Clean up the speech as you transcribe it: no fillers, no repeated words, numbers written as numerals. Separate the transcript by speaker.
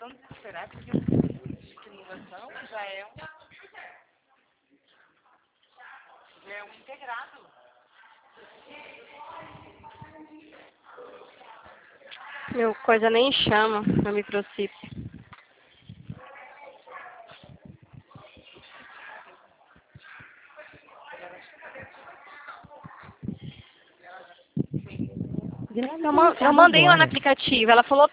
Speaker 1: tão desesperada porque a estimulação já é um integrado.
Speaker 2: Meu coisa nem chama, meu microchip. Eu mandei lá no aplicativo, ela falou